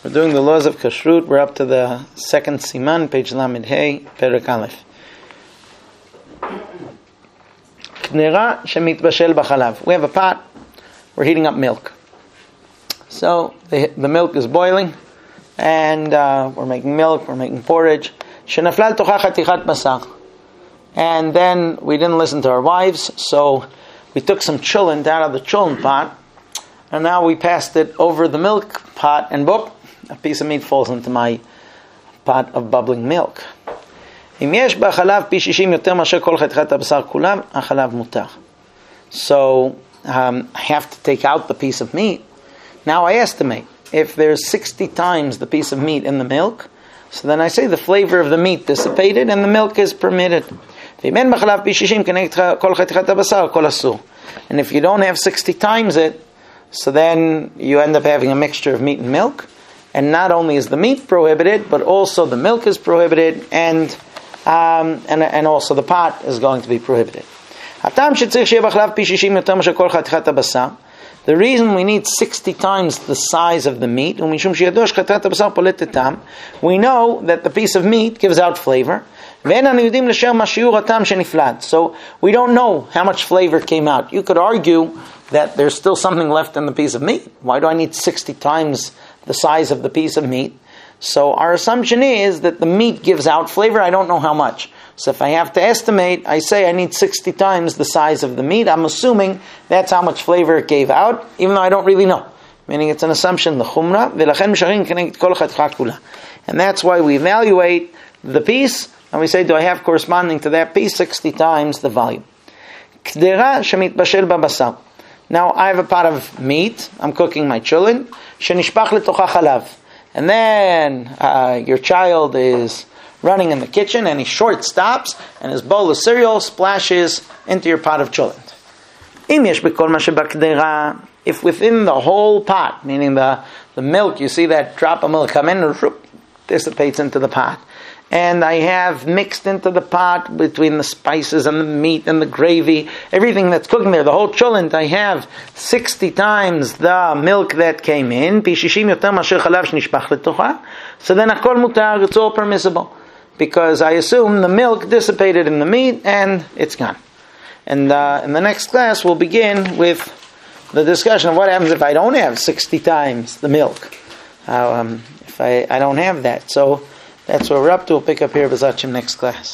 We're doing the laws of kashrut. We're up to the second siman, page Lamed Hey, Perek Aleph. Knera shemitbashel b'chalav. We have a pot. We're heating up milk. So the milk is boiling, and we're making milk. We're making porridge. Shenaflal tocha chatichat basar. And then we didn't listen to our wives, so we took some chulent out of the chulent pot, and now we passed it over the milk pot, and boop, a piece of meat falls into my pot of bubbling milk. So I have to take out the piece of meat. Now I estimate, if there's 60 times the piece of meat in the milk, so then I say the flavor of the meat dissipated and the milk is permitted. And if you don't have 60 times it, so then you end up having a mixture of meat and milk. And not only is the meat prohibited, but also the milk is prohibited, and also the pot is going to be prohibited. The reason we need 60 times the size of the meat, we know that the piece of meat gives out flavor. So we don't know how much flavor came out. You could argue that there's still something left in the piece of meat. Why do I need 60 times the size of the piece of meat? So our assumption is that the meat gives out flavor. I don't know how much. So if I have to estimate, I say I need 60 times the size of the meat. I'm assuming that's how much flavor it gave out, even though I don't really know. Meaning it's an assumption, the chumrah. And that's why we evaluate the piece, and we say, do I have corresponding to that piece 60 times the volume? Now I have a pot of meat. I'm cooking my chulin. And then your child is running in the kitchen, and he short stops, and his bowl of cereal splashes into your pot of chulent. If within the whole pot, meaning the milk, you see that drop of milk come in, and dissipates into the pot. And I have mixed into the pot between the spices and the meat and the gravy, everything that's cooking there, the whole chulent, I have 60 times the milk that came in. So then akol mutar, it's all permissible. Because I assume the milk dissipated in the meat and it's gone. And in the next class we'll begin with the discussion of what happens if I don't have 60 times the milk. If I don't have that. So that's what we're up to. We'll pick up here B'ezrat Hashem next class.